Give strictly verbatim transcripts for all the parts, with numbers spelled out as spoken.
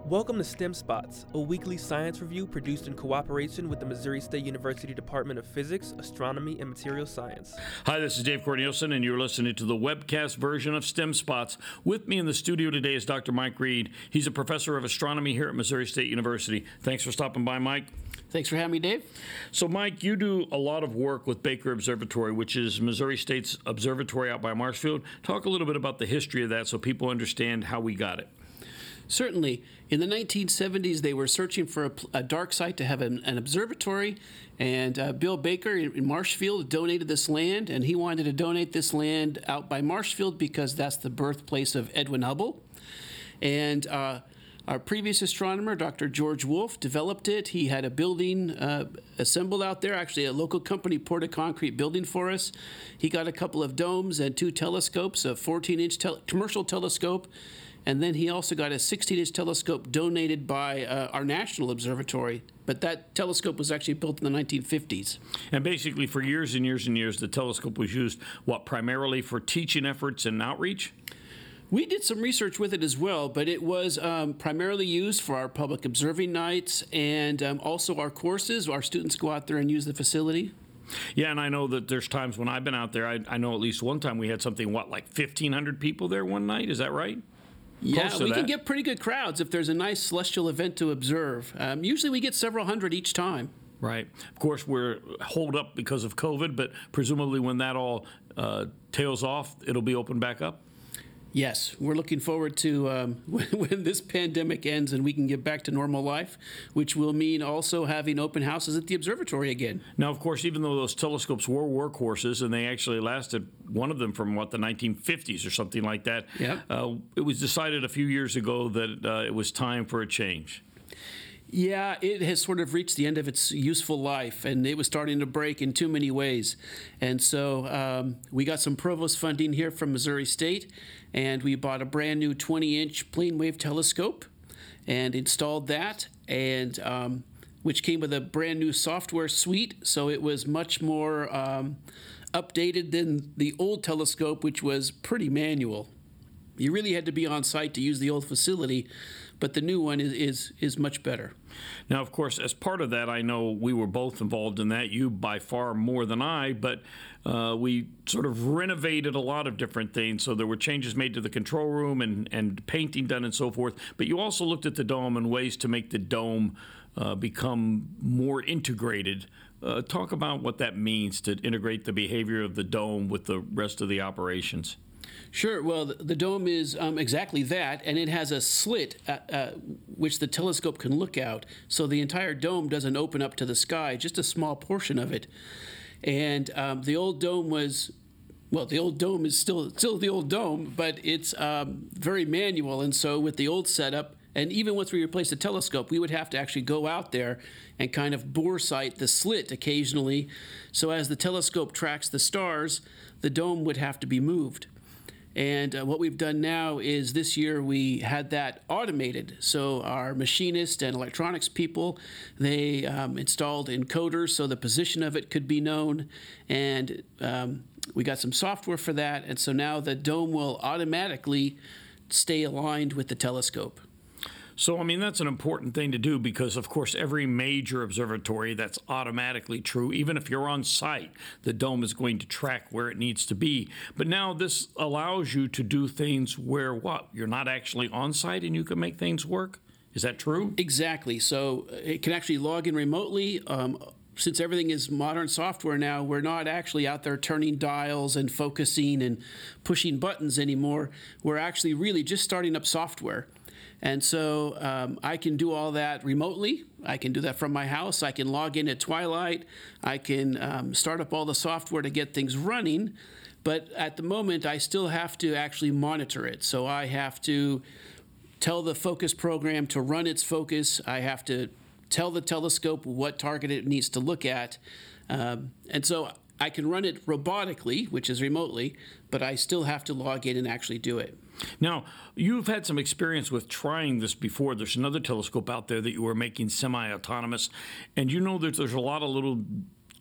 Welcome to STEM Spots, a weekly science review produced in cooperation with the Missouri State University Department of Physics, Astronomy, and Material Science. Hi, this is Dave Cornelison, and you're listening to the webcast version of STEM Spots. With me in the studio today is Doctor Mike Reed. He's a professor of astronomy here at Missouri State University. Thanks for stopping by, Mike. Thanks for having me, Dave. So, Mike, you do a lot of work with Baker Observatory, which is Missouri State's observatory out by Marshfield. Talk a little bit about the history of that so people understand how we got it. Certainly. In the nineteen seventies, they were searching for a, a dark site to have an, an observatory, and uh, Bill Baker in, in Marshfield donated this land, and he wanted to donate this land out by Marshfield because that's the birthplace of Edwin Hubble. And uh, our previous astronomer, Doctor George Wolfe, developed it. He had a building uh, assembled out there. Actually, a local company poured a concrete building for us. He got a couple of domes and two telescopes, a fourteen-inch tel- commercial telescope, and then he also got a sixteen-inch telescope donated by uh, our National Observatory. But that telescope was actually built in the nineteen fifties. And basically, for years and years and years, the telescope was used, what, primarily for teaching efforts and outreach? We did some research with it as well, but it was um, primarily used for our public observing nights and um, also our courses. Our students go out there and use the facility. Yeah, and I know that there's times when I've been out there, I, I know at least one time we had something, what, like fifteen hundred people there one night? Is that right? Yeah, we that. can get pretty good crowds if there's a nice celestial event to observe. Um, usually we get several hundred each time. Right. Of course, we're holed up because of COVID, but presumably when that all uh, tails off, it'll be open back up? Yes, we're looking forward to um, when, when this pandemic ends and we can get back to normal life, which will mean also having open houses at the observatory again. Now, of course, even though those telescopes were workhorses and they actually lasted, one of them from, what, the nineteen fifties or something like that, yeah. uh, it was decided a few years ago that uh, it was time for a change. Yeah, it has sort of reached the end of its useful life, and it was starting to break in too many ways. And so um, we got some provost funding here from Missouri State, and we bought a brand new twenty-inch plane wave telescope and installed that, and um, which came with a brand new software suite, so it was much more um, updated than the old telescope, which was pretty manual. You really had to be on site to use the old facility, but the new one is, is is much better. Now, of course, as part of that, I know we were both involved in that, you by far more than I, but uh, we sort of renovated a lot of different things. So there were changes made to the control room and, and painting done and so forth. But you also looked at the dome and ways to make the dome uh, become more integrated. Uh, talk about what that means to integrate the behavior of the dome with the rest of the operations. Sure. Well, the, the dome is um, exactly that, and it has a slit at, uh, which the telescope can look out. So the entire dome doesn't open up to the sky, just a small portion of it. And um, the old dome was, well, the old dome is still still the old dome, but it's um, very manual. And so with the old setup, and even once we replaced the telescope, we would have to actually go out there and kind of bore sight the slit occasionally. So as the telescope tracks the stars, the dome would have to be moved. And uh, what we've done now is this year we had that automated. So our machinist and electronics people, they um, installed encoders so the position of it could be known. And um, we got some software for that. And so now the dome will automatically stay aligned with the telescope. So, I mean, that's an important thing to do because, of course, every major observatory, that's automatically true. Even if you're on site, the dome is going to track where it needs to be. But now this allows you to do things where, what, you're not actually on site and you can make things work? Is that true? Exactly. So it can actually log in remotely. Um, since everything is modern software now, we're not actually out there turning dials and focusing and pushing buttons anymore. We're actually really just starting up software. And so um, I can do all that remotely. I can do that from my house. I can log in at twilight. I can um, start up all the software to get things running. But at the moment, I still have to actually monitor it. So I have to tell the focus program to run its focus. I have to tell the telescope what target it needs to look at. Um, and so I can run it robotically, which is remotely, but I still have to log in and actually do it. Now, you've had some experience with trying this before. There's another telescope out there that you were making semi-autonomous, and you know that there's a lot of little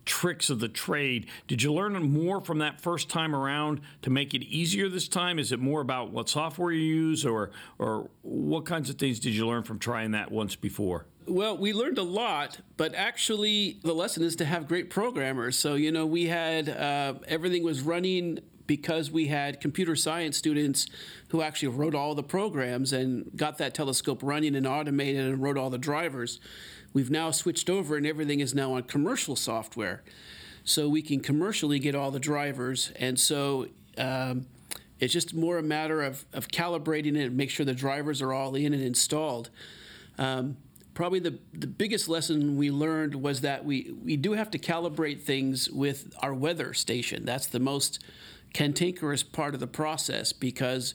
tricks of the trade. Did you learn more from that first time around to make it easier this time? Is it more about what software you use, or or what kinds of things did you learn from trying that once before? Well, we learned a lot, but actually the lesson is to have great programmers. So, you know, we had uh, everything was running because we had computer science students who actually wrote all the programs and got that telescope running and automated and wrote all the drivers. We've now switched over and everything is now on commercial software. So we can commercially get all the drivers. And so um, it's just more a matter of, of calibrating it and make sure the drivers are all in and installed. Um, Probably the, the biggest lesson we learned was that we, we do have to calibrate things with our weather station. That's the most cantankerous part of the process, because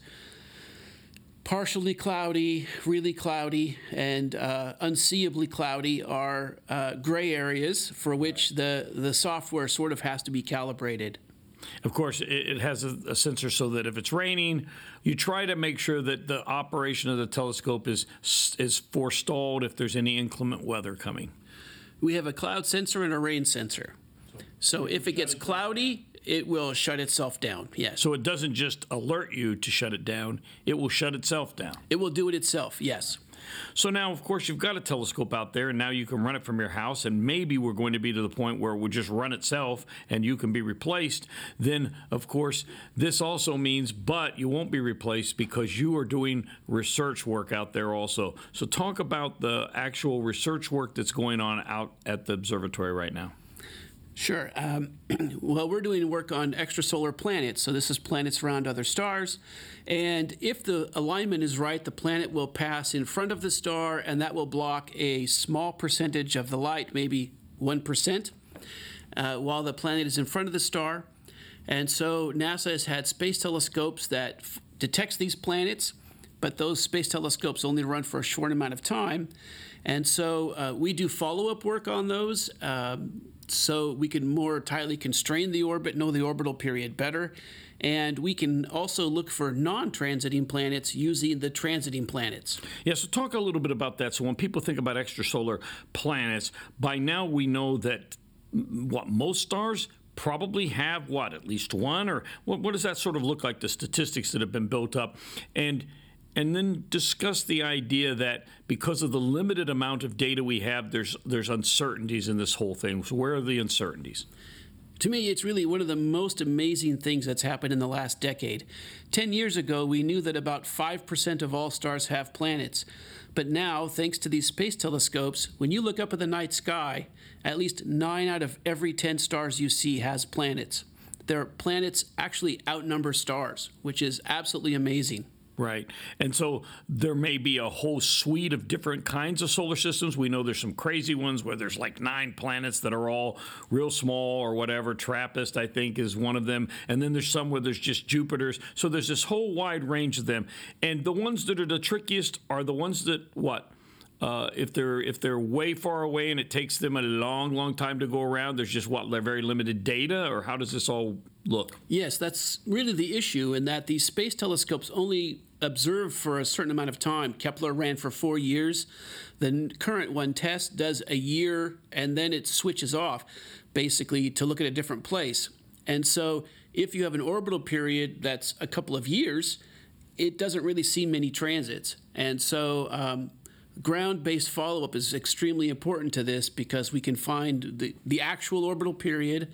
partially cloudy, really cloudy, and uh, unseeably cloudy are uh, gray areas for which the, the software sort of has to be calibrated. Of course, it has a, a sensor so that if it's raining, you try to make sure that the operation of the telescope is is forestalled if there's any inclement weather coming. We have a cloud sensor and a rain sensor. So if it gets cloudy, it will shut itself down, yes. So it doesn't just alert you to shut it down, it will shut itself down. It will do it itself, yes. So now, of course, you've got a telescope out there, and now you can run it from your house, and maybe we're going to be to the point where it would just run itself and you can be replaced. Then, of course, this also means, but you won't be replaced because you are doing research work out there also. So talk about the actual research work that's going on out at the observatory right now. Sure. Um, well, we're doing work on extrasolar planets. So this is planets around other stars. And if the alignment is right, the planet will pass in front of the star, and that will block a small percentage of the light, maybe one percent, uh, while the planet is in front of the star. And so NASA has had space telescopes that f- detects these planets, but those space telescopes only run for a short amount of time. And so uh, we do follow-up work on those. Um, so we can more tightly constrain the orbit, know the orbital period better, and we can also look for non-transiting planets using the transiting planets. Yeah, so talk a little bit about that. So when people think about extrasolar planets, by now we know that, what, most stars probably have, what, at least one? Or what, what does that sort of look like, the statistics that have been built up? And And then discuss the idea that because of the limited amount of data we have, there's there's uncertainties in this whole thing. So where are the uncertainties? To me, it's really one of the most amazing things that's happened in the last decade. Ten years ago, we knew that about five percent of all stars have planets. But now, thanks to these space telescopes, when you look up at the night sky, at least nine out of every ten stars you see has planets. Their planets actually outnumber stars, which is absolutely amazing. Right. And so there may be a whole suite of different kinds of solar systems. We know there's some crazy ones where there's like nine planets that are all real small or whatever. TRAPPIST, I think, is one of them. And then there's some where there's just Jupiters. So there's this whole wide range of them. And the ones that are the trickiest are the ones that, what? Uh, if they're if they're way far away and it takes them a long, long time to go around, there's just, what, very limited data? Or how does this all look? Yes, that's really the issue, in that these space telescopes only observe for a certain amount of time. Kepler ran for four years. The current one, TESS, does a year, and then it switches off, basically, to look at a different place. And so if you have an orbital period that's a couple of years, it doesn't really see many transits. And so um, ground-based follow-up is extremely important to this, because we can find the, the actual orbital period.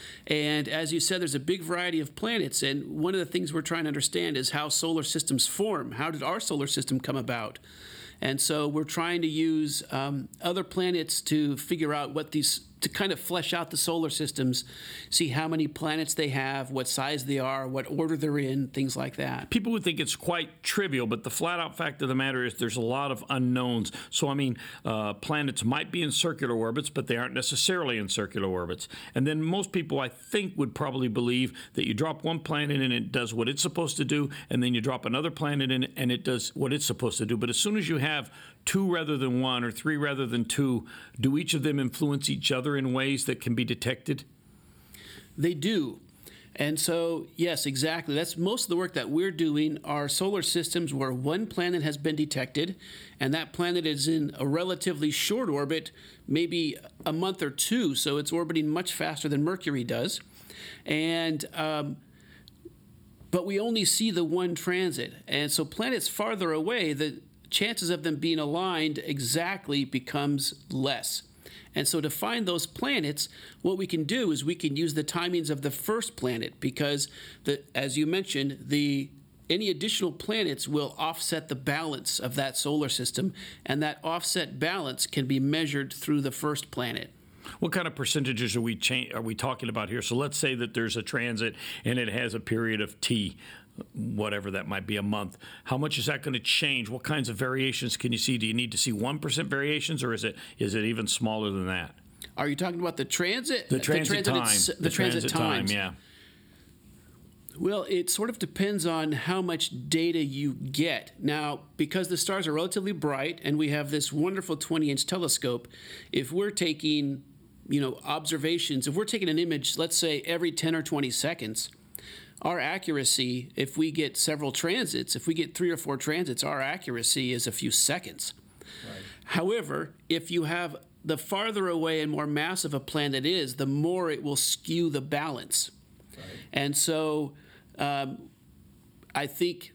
And as you said, there's a big variety of planets. And one of the things we're trying to understand is how solar systems form. How did our solar system come about? And so we're trying to use um, other planets to figure out what these, to kind of flesh out the solar systems, see how many planets they have, what size they are, what order they're in, things like that. People would think it's quite trivial, but the flat-out fact of the matter is there's a lot of unknowns. So, I mean, uh, planets might be in circular orbits, but they aren't necessarily in circular orbits. And then most people, I think, would probably believe that you drop one planet and it does what it's supposed to do, and then you drop another planet in and it does what it's supposed to do. But as soon as you have two rather than one or three rather than two, do each of them influence each other in ways that can be detected? They do. And so, yes, exactly. That's most of the work that we're doing are solar systems where one planet has been detected, and that planet is in a relatively short orbit, maybe a month or two, so it's orbiting much faster than Mercury does. And um, but we only see the one transit. And so planets farther away, the chances of them being aligned exactly becomes less. And so to find those planets, what we can do is we can use the timings of the first planet because, the, as you mentioned, the any additional planets will offset the balance of that solar system, and that offset balance can be measured through the first planet. What kind of percentages are we cha- are we talking about here? So let's say that there's a transit and it has a period of T, whatever that might be, a month. How much is that going to change? What kinds of variations can you see? Do you need to see one percent variations, or is it is it even smaller than that? Are you talking about the transit? The transit, the transit time. It's, the, the transit, transit times. time, yeah. Well, it sort of depends on how much data you get. Now, because the stars are relatively bright and we have this wonderful twenty-inch telescope, if we're taking, you know, observations, if we're taking an image, let's say every ten or twenty seconds, our accuracy, if we get several transits, if we get three or four transits, our accuracy is a few seconds. Right. However, if you have the farther away and more massive a planet is, the more it will skew the balance. Right. And so um, I think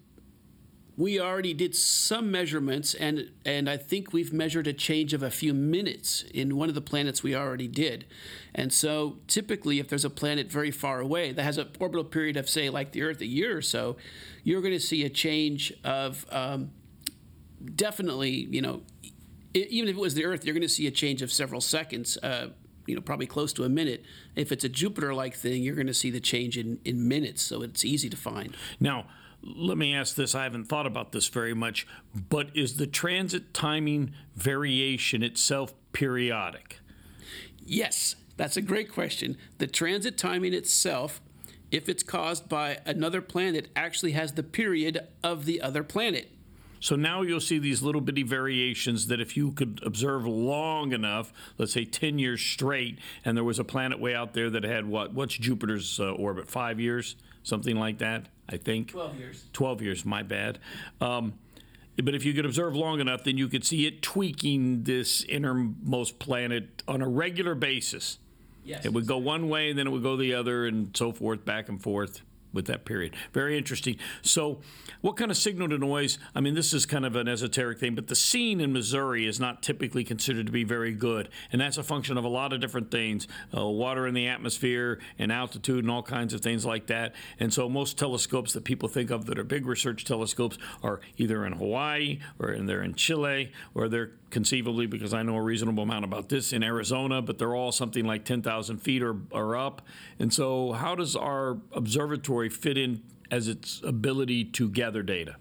we already did some measurements, and, and I think we've measured a change of a few minutes in one of the planets we already did. And so typically, if there's a planet very far away that has an orbital period of, say, like the Earth, a year or so, you're going to see a change of um, definitely, you know, even if it was the Earth, you're going to see a change of several seconds, uh, you know, probably close to a minute. If it's a Jupiter-like thing, you're going to see the change in, in minutes, so it's easy to find. Now, let me ask this. I haven't thought about this very much, but is the transit timing variation itself periodic? Yes, that's a great question. The transit timing itself, if it's caused by another planet, actually has the period of the other planet. So now you'll see these little bitty variations that if you could observe long enough, let's say ten years straight, and there was a planet way out there that had what? What's Jupiter's uh, orbit? Five years? Something like that, I think. Twelve years. Twelve years, my bad. Um, but if you could observe long enough, then you could see it tweaking this innermost planet on a regular basis. Yes. It would go one way, and then it would go the other, and so forth, back and forth with that period. Very interesting. So what kind of signal to noise? I mean, this is kind of an esoteric thing, but the scene in Missouri is not typically considered to be very good, and that's a function of a lot of different things, uh, water in the atmosphere and altitude and all kinds of things like that. And so most telescopes that people think of that are big research telescopes are either in Hawaii or in, they're in Chile, or they're conceivably, because I know a reasonable amount about this, in Arizona, but they're all something like ten thousand feet or, or up. And so how does our observatory fit in as its ability to gather data?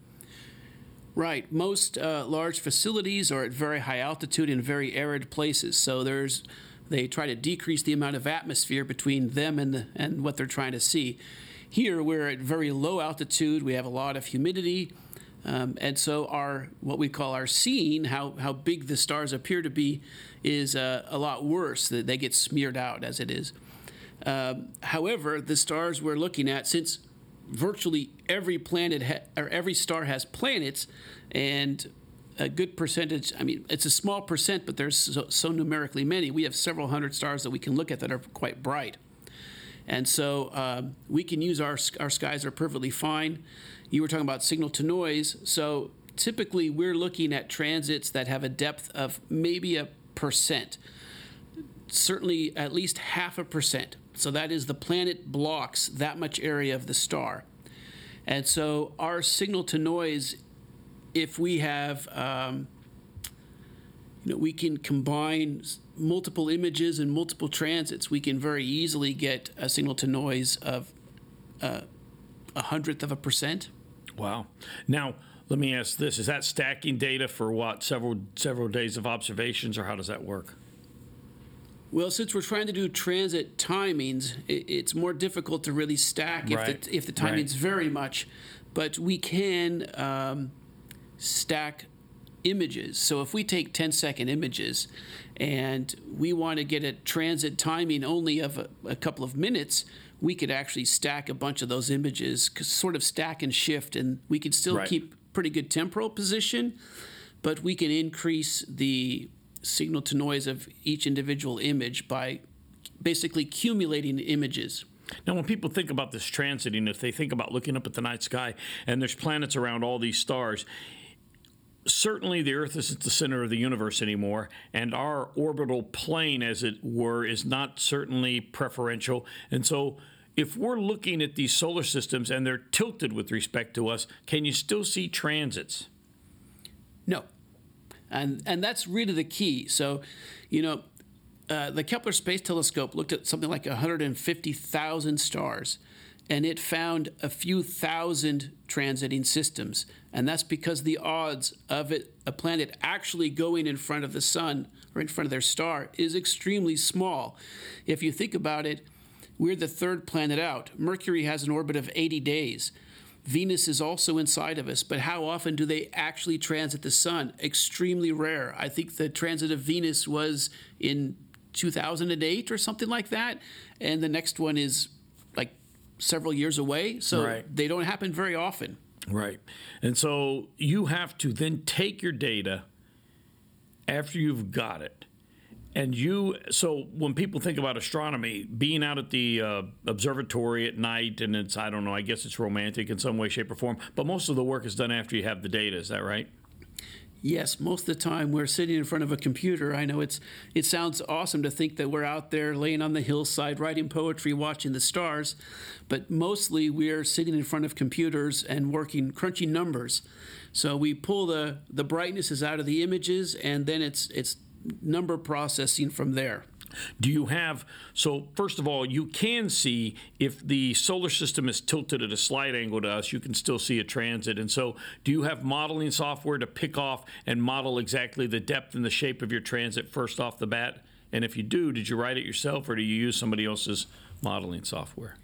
Right. Most uh, large facilities are at very high altitude in very arid places. So there's, they try to decrease the amount of atmosphere between them and the, and what they're trying to see. Here we're at very low altitude. We have a lot of humidity. Um, and so our what we call our seeing, how, how big the stars appear to be, is uh, a lot worse. They get smeared out as it is. Um, however, the stars we're looking at, since virtually every planet ha- or every star has planets, and a good percentage, I mean, it's a small percent, but there's so, so numerically many. We have several hundred stars that we can look at that are quite bright. And so um, we can use our, our skies are perfectly fine. You were talking about signal to noise. So typically we're looking at transits that have a depth of maybe a percent, certainly at least half a percent. So that is the planet blocks that much area of the star. And so our signal to noise, if we have, um, you know, we can combine multiple images and multiple transits, we can very easily get a signal to noise of uh, a hundredth of a percent. Wow. Now, let me ask this. Is that stacking data for what, several several days of observations, or how does that work? Well, since we're trying to do transit timings, it, it's more difficult to really stack if, Right. the, if the timings Right. vary much. But we can um, stack images. So if we take ten-second images and we want to get a transit timing only of a, a couple of minutes, we could actually stack a bunch of those images, sort of stack and shift, and we could still Right. keep pretty good temporal position, but we can increase the signal to noise of each individual image by basically accumulating images. Now, when people think about this transiting, if they think about looking up at the night sky and there's planets around all these stars, certainly the Earth isn't the center of the universe anymore, and our orbital plane, as it were, is not certainly preferential. And so if we're looking at these solar systems and they're tilted with respect to us, can you still see transits? No. And and that's really the key. So, you know, uh, the Kepler Space Telescope looked at something like one hundred fifty thousand stars, and it found a few thousand transiting systems. And that's because the odds of it, a planet actually going in front of the sun or in front of their star is extremely small. If you think about it, we're the third planet out. Mercury has an orbit of eighty days. Venus is also inside of us, but how often do they actually transit the sun? Extremely rare. I think the transit of Venus was in two thousand eight or something like that, and the next one is like several years away, so Right. they don't happen very often. Right. And so you have to then take your data after you've got it. And you, so when people think about astronomy, being out at the uh, observatory at night, and it's, I don't know, I guess it's romantic in some way, shape, or form, but most of the work is done after you have the data. Is that right? Yes, most of the time we're sitting in front of a computer. I know it's it sounds awesome to think that we're out there laying on the hillside writing poetry, watching the stars, but mostly we're sitting in front of computers and working, crunching numbers. So we pull the, the brightnesses out of the images, and then it's it's number processing from there. Do you have, so first of all, you can see if the solar system is tilted at a slight angle to us, you can still see a transit. And so do you have modeling software to pick off and model exactly the depth and the shape of your transit first off the bat? And if you do, did you write it yourself or do you use somebody else's modeling software?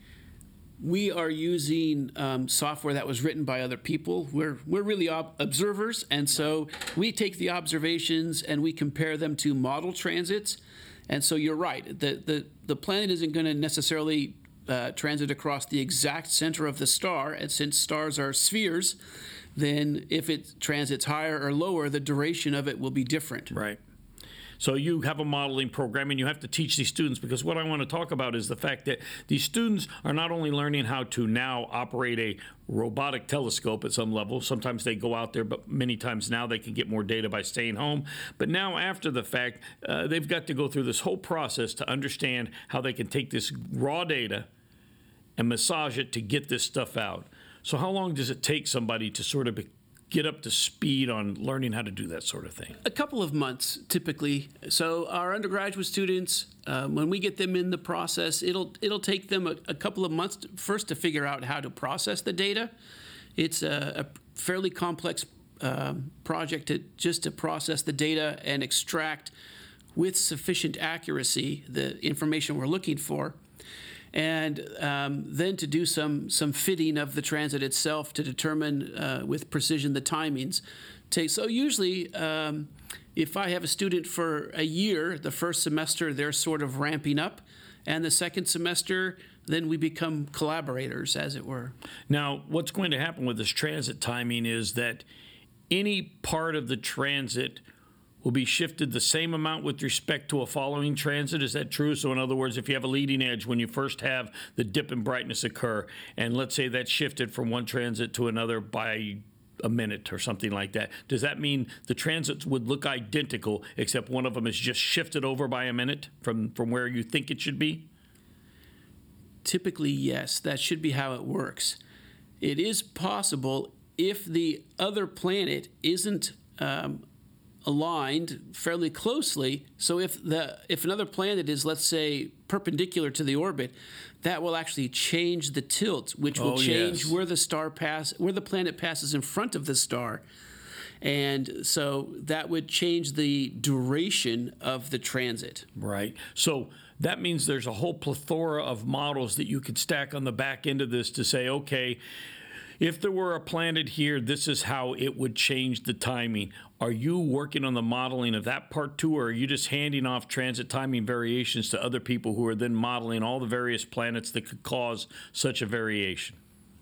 We are using um, software that was written by other people. We're we're really ob- observers, and so we take the observations and we compare them to model transits. And so you're right. The the, the planet isn't going to necessarily uh, transit across the exact center of the star, and since stars are spheres, then if it transits higher or lower, the duration of it will be different. Right. So you have a modeling program, and you have to teach these students, because what I want to talk about is the fact that these students are not only learning how to now operate a robotic telescope at some level. Sometimes they go out there, but many times now they can get more data by staying home. But now after the fact, uh, they've got to go through this whole process to understand how they can take this raw data and massage it to get this stuff out. So how long does it take somebody to sort of be get up to speed on learning how to do that sort of thing? A couple of months, typically. So our undergraduate students, um, when we get them in the process, it'll it'll take them a, a couple of months to, first to figure out how to process the data. It's a, a fairly complex um, project to just to process the data and extract with sufficient accuracy the information we're looking for. And um, then to do some some fitting of the transit itself to determine uh, with precision the timings. Take, so usually, um, if I have a student for a year, the first semester they're sort of ramping up, and the second semester, then we become collaborators, as it were. Now, what's going to happen with this transit timing is that any part of the transit will be shifted the same amount with respect to a following transit. Is that true? So in other words, if you have a leading edge, when you first have the dip in brightness occur, and let's say that's shifted from one transit to another by a minute or something like that, does that mean the transits would look identical, except one of them is just shifted over by a minute from, from where you think it should be? Typically, yes. That should be how it works. It is possible if the other planet isn't um, aligned fairly closely. So if the if another planet is, let's say, perpendicular to the orbit, that will actually change the tilt, which will Oh, change yes. where the star pass where the planet passes in front of the star. And so that would change the duration of the transit. Right. So that means there's a whole plethora of models that you could stack on the back end of this to say, okay, If there were a planet here, this is how it would change the timing. Are you working on the modeling of that part too, or are you just handing off transit timing variations to other people who are then modeling all the various planets that could cause such a variation?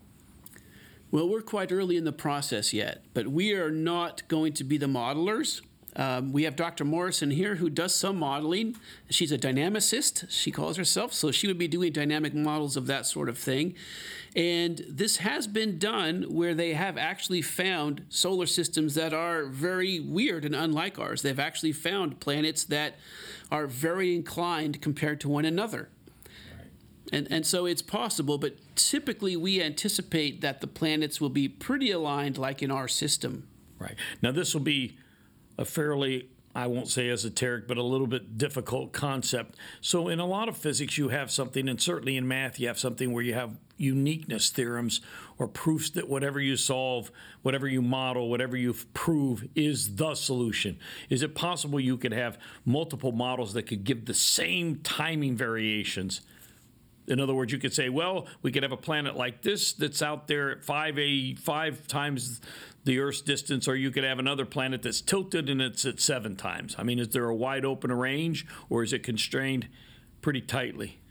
Well, we're quite early in the process yet, but we are not going to be the modelers. Um, we have Doctor Morrison here who does some modeling. She's a dynamicist, she calls herself, so she would be doing dynamic models of that sort of thing. And this has been done where they have actually found solar systems that are very weird and unlike ours. They've actually found planets that are very inclined compared to one another. And, and so it's possible, but typically we anticipate that the planets will be pretty aligned like in our system. Right. Now, this will be a fairly, I won't say esoteric, but a little bit difficult concept. So in a lot of physics, you have something, and certainly in math, you have something where you have uniqueness theorems or proofs that whatever you solve, whatever you model, whatever you prove is the solution. Is it possible you could have multiple models that could give the same timing variations? In other words, you could say, well, we could have a planet like this that's out there at five a five times the Earth's distance, or you could have another planet that's tilted and it's at seven times. I mean, is there a wide open range, or is it constrained pretty tightly?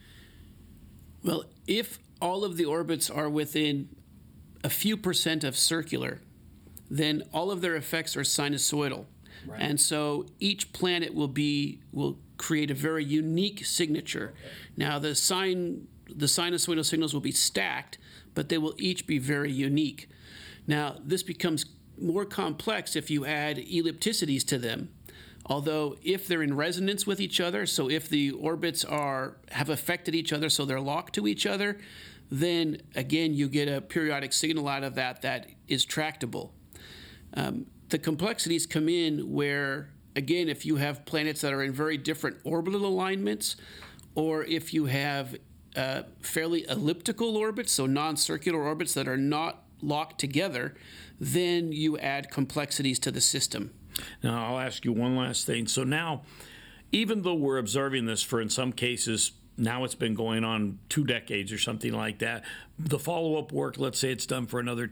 Well, if all of the orbits are within a few percent of circular, then all of their effects are sinusoidal. Right. And so each planet will be will create a very unique signature. Okay. Now the sine the sinusoidal signals will be stacked, but they will each be very unique. Now this becomes more complex if you add ellipticities to them. Although if they're in resonance with each other, so if the orbits are have affected each other, so they're locked to each other, then again you get a periodic signal out of that that is tractable. Um, the complexities come in where, again, if you have planets that are in very different orbital alignments, or if you have uh, fairly elliptical orbits, so non-circular orbits that are not locked together, then you add complexities to the system. Now, I'll ask you one last thing. So now, even though we're observing this for, in some cases, now it's been going on two decades or something like that, the follow-up work, let's say it's done for another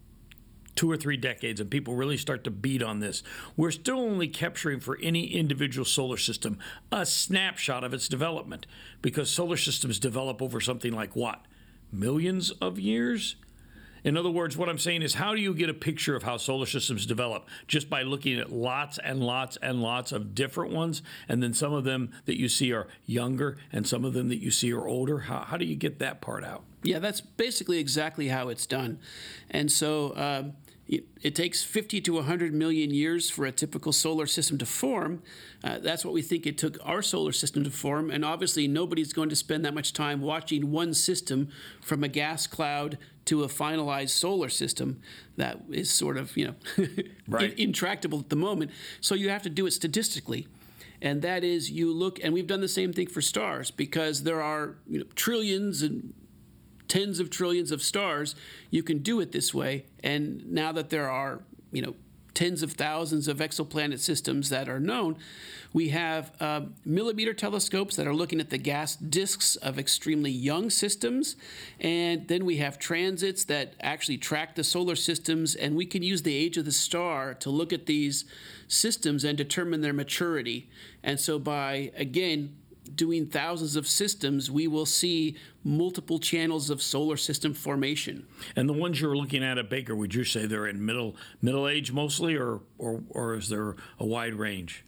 two or three decades, and people really start to beat on this, we're still only capturing for any individual solar system a snapshot of its development, because solar systems develop over something like what? Millions of years? In other words, what I'm saying is, how do you get a picture of how solar systems develop? Just by looking at lots and lots and lots of different ones, and then some of them that you see are younger and some of them that you see are older? How, how do you get that part out? Yeah, that's basically exactly how it's done. And so uh, it, it takes fifty to one hundred million years for a typical solar system to form. Uh, that's what we think it took our solar system to form. And obviously, nobody's going to spend that much time watching one system from a gas cloud to a finalized solar system. That is sort of, you know, right. intractable at the moment. So you have to do it statistically. And that is, you look, and we've done the same thing for stars, because there are, you know, trillions and tens of trillions of stars. You can do it this way. And now that there are, you know, tens of thousands of exoplanet systems that are known, we have uh, millimeter telescopes that are looking at the gas disks of extremely young systems. And then we have transits that actually track the solar systems. And we can use the age of the star to look at these systems and determine their maturity. And so by, again, doing thousands of systems, we will see multiple channels of solar system formation. And the ones you're looking at at Baker, would you say they're in middle middle age mostly, or or, or is there a wide range?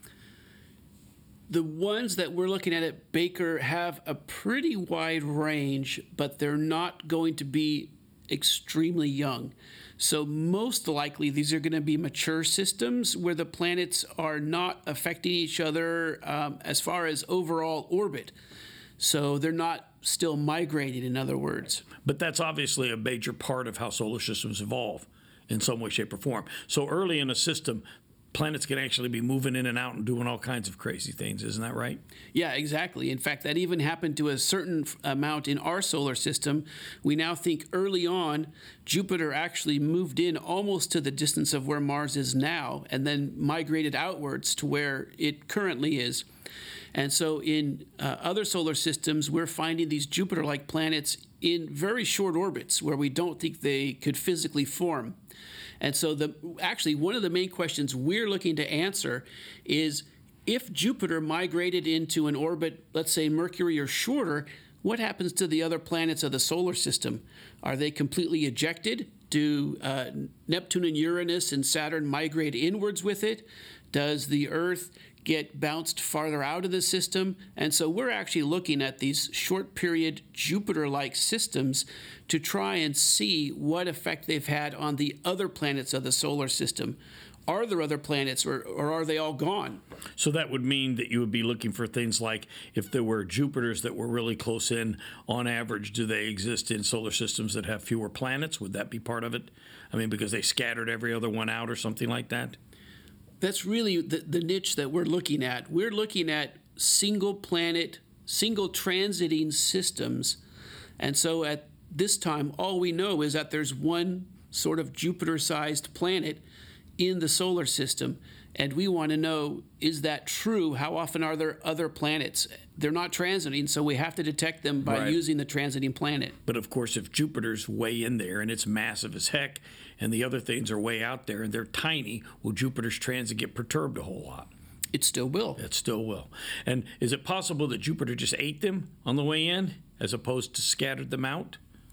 The ones that we're looking at at Baker have a pretty wide range, but they're not going to be extremely young. So most likely these are going to be mature systems where the planets are not affecting each other um, as far as overall orbit. So they're not still migrating, in other words. But that's obviously a major part of how solar systems evolve in some way, shape, or form. So early in a system, planets can actually be moving in and out and doing all kinds of crazy things. Isn't that right? Yeah, exactly. In fact, that even happened to a certain amount in our solar system. We now think early on, Jupiter actually moved in almost to the distance of where Mars is now, and then migrated outwards to where it currently is. And so in uh, other solar systems, we're finding these Jupiter-like planets in very short orbits where we don't think they could physically form. And so the actually one of the main questions we're looking to answer is, if Jupiter migrated into an orbit, let's say Mercury or shorter, what happens to the other planets of the solar system? Are they completely ejected? Do uh, Neptune and Uranus and Saturn migrate inwards with it? Does the Earth get bounced farther out of the system? And so we're actually looking at these short period Jupiter-like systems to try and see what effect they've had on the other planets of the solar system. Are there other planets, or, or are they all gone? So that would mean that you would be looking for things like, if there were Jupiters that were really close in, on average, do they exist in solar systems that have fewer planets? Would that be part of it? I mean, because they scattered every other one out or something like that? That's really the, the niche that we're looking at. We're looking at single planet, single transiting systems. And so at this time, all we know is that there's one sort of Jupiter-sized planet in the solar system. And we want to know, is that true? How often are there other planets? They're not transiting, so we have to detect them by Right. using the transiting planet. But of course, if Jupiter's way in there and it's massive as heck, and the other things are way out there and they're tiny, will Jupiter's transit get perturbed a whole lot? It still will. It still will. And is it possible that Jupiter just ate them on the way in, as opposed to scattered them out?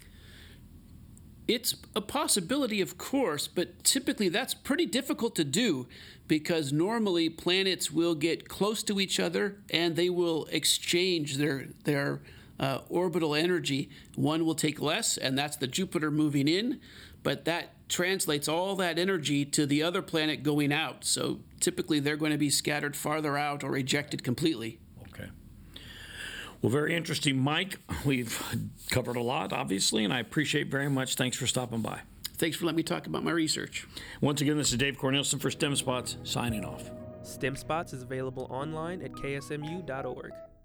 It's a possibility, of course, but typically that's pretty difficult to do, because normally planets will get close to each other and they will exchange their their uh, orbital energy. One will take less, and that's the Jupiter moving in, but that translates all that energy to the other planet going out. So typically they're going to be scattered farther out or ejected completely. Okay. Well, very interesting, Mike. We've covered a lot, obviously, and I appreciate very much. Thanks for stopping by. Thanks for letting me talk about my research. Once again, this is Dave Cornelison for STEM Spots, signing off. STEM Spots is available online at k s m u dot org.